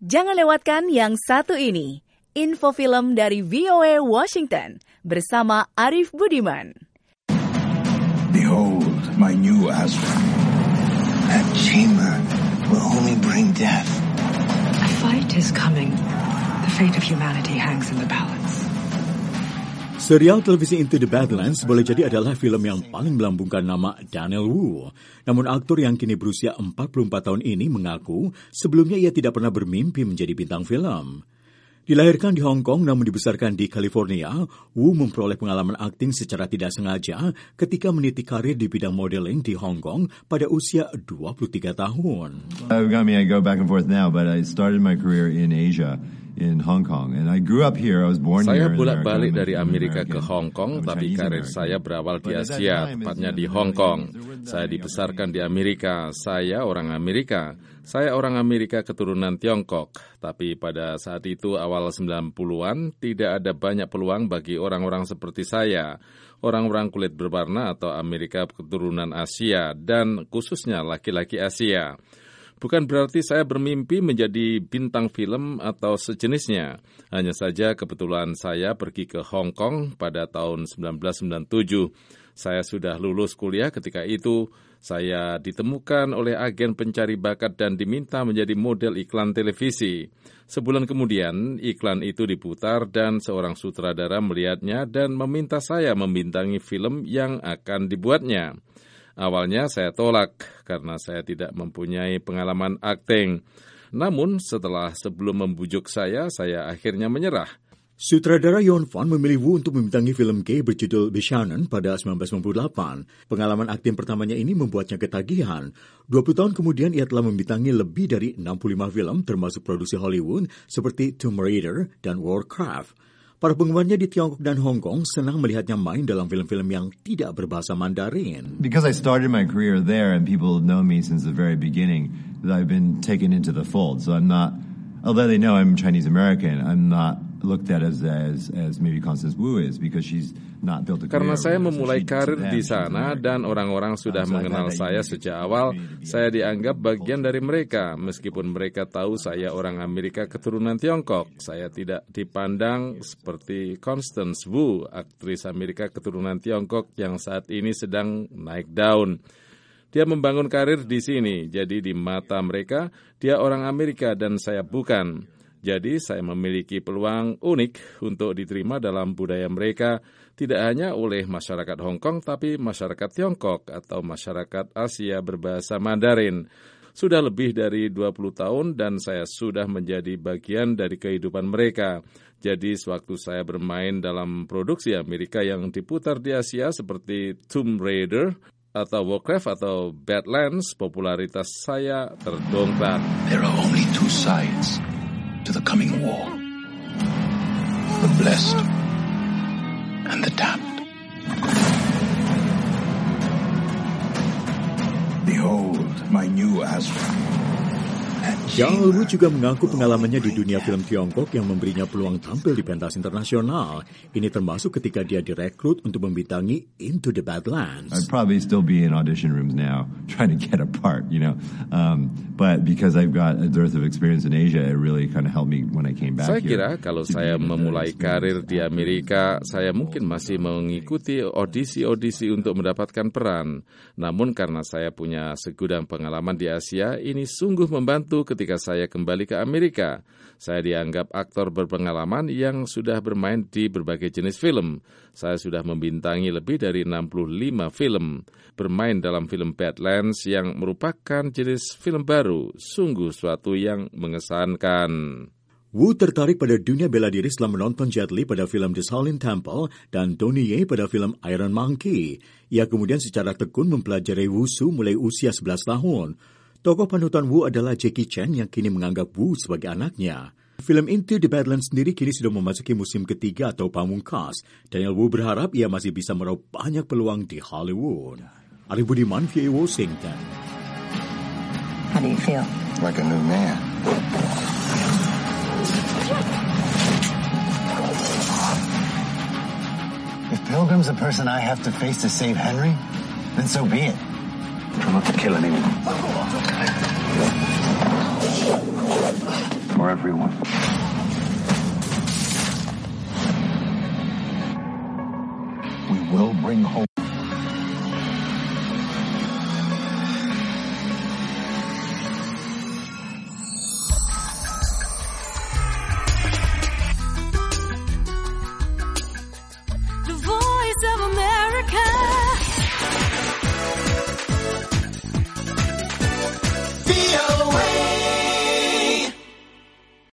Jangan lewatkan yang satu ini, info film dari VOA Washington bersama Arif Budiman. Behold, my new Astra. That chamber will only bring death. A fight is coming. The fate of humanity hangs in the balance. Serial televisi Into the Badlands boleh jadi adalah film yang paling melambungkan nama Daniel Wu. Namun aktor yang kini berusia 44 tahun ini mengaku sebelumnya ia tidak pernah bermimpi menjadi bintang film. Dilahirkan di Hong Kong namun dibesarkan di California, Wu memperoleh pengalaman akting secara tidak sengaja ketika meniti karir di bidang modeling di Hong Kong pada usia 23 tahun. I go back and forth now, but I started my career in Asia. In Hong Kong, and I grew up here. I was born here. Saya bolak-balik dari Amerika ke Hong Kong, tapi karir saya berawal di Asia, tepatnya di Hong Kong. Saya dibesarkan di Amerika. Saya orang Amerika. Saya orang Amerika keturunan Tiongkok. Tapi pada saat itu awal 90-an tidak ada banyak peluang bagi orang-orang seperti saya, orang-orang kulit berwarna atau Amerika keturunan Asia dan khususnya laki-laki Asia. Bukan berarti saya bermimpi menjadi bintang film atau sejenisnya. Hanya saja kebetulan saya pergi ke Hong Kong pada tahun 1997. Saya sudah lulus kuliah ketika itu. Saya ditemukan oleh agen pencari bakat dan diminta menjadi model iklan televisi. Sebulan kemudian, iklan itu diputar dan seorang sutradara melihatnya dan meminta saya membintangi film yang akan dibuatnya. Awalnya saya tolak karena saya tidak mempunyai pengalaman akting. Namun sebelum membujuk saya akhirnya menyerah. Sutradara Yon Fan memilih Wu untuk membintangi film gay berjudul Bishanen pada 1998. Pengalaman akting pertamanya ini membuatnya ketagihan. 20 tahun kemudian ia telah membintangi lebih dari 65 film termasuk produksi Hollywood seperti Tomb Raider dan Warcraft. Para penggemarnya di Tiongkok dan Hong Kong senang melihatnya main dalam film-film yang tidak berbahasa Mandarin. Because I started my career there and people know me since the very beginning, that I've been taken into the fold. So I'm not, although they know I'm Chinese American, I'm not looked at as maybe Constance Wu is because she's not built a career. Karena saya memulai karir di sana dan orang-orang sudah mengenal saya sejak awal, saya dianggap bagian dari mereka. Meskipun mereka tahu saya orang Amerika keturunan Tiongkok, saya tidak dipandang seperti Constance Wu, aktris Amerika keturunan Tiongkok yang saat ini sedang naik daun. Dia membangun karir di sini, jadi di mata mereka, dia orang Amerika dan saya bukan. Jadi saya memiliki peluang unik untuk diterima dalam budaya mereka, tidak hanya oleh masyarakat Hong Kong, tapi masyarakat Tiongkok atau masyarakat Asia berbahasa Mandarin. Sudah lebih dari 20 tahun dan saya sudah menjadi bagian dari kehidupan mereka. Jadi sewaktu saya bermain dalam produksi Amerika yang diputar di Asia seperti Tomb Raider atau Warcraft atau Badlands, popularitas saya terdongkrak. There are only two sides to the coming war. The blessed and the damned. Behold, my new Astra. Daniel Wu juga mengaku pengalamannya di dunia film Tiongkok yang memberinya peluang tampil di pentas internasional. Ini termasuk ketika dia direkrut untuk membintangi Into the Badlands. I'd probably still be in audition rooms now trying to get a part, but because I've got a dearth of experience in Asia, it really kind of helped me when I came back here. Saya kira kalau saya memulai karir di Amerika, saya mungkin masih mengikuti audisi-audisi untuk mendapatkan peran. Namun karena saya punya segudang pengalaman di Asia, ini sungguh membantu ketika saya kembali ke Amerika. Saya dianggap aktor berpengalaman yang sudah bermain di berbagai jenis film. Saya sudah membintangi lebih dari 65 film. Bermain dalam film Badlands yang merupakan jenis film baru, sungguh suatu yang mengesankan. Wu tertarik pada dunia bela diri setelah menonton Jet Li pada film The Shaolin Temple dan Donnie Yen pada film Iron Monkey. Ia kemudian secara tekun mempelajari Wushu mulai usia 11 tahun. Tokoh panutan Wu adalah Jackie Chan yang kini menganggap Wu sebagai anaknya. Film Into the Badlands sendiri kini sudah memasuki musim ketiga atau pamungkas. Daniel Wu berharap ia masih bisa meraup banyak peluang di Hollywood. Arif Budiman, VOA Washington. How do you feel? Like a new man. If Pilgrim's the person I have to face to save Henry, then so be it. Try not to kill anyone. Or everyone. We will bring home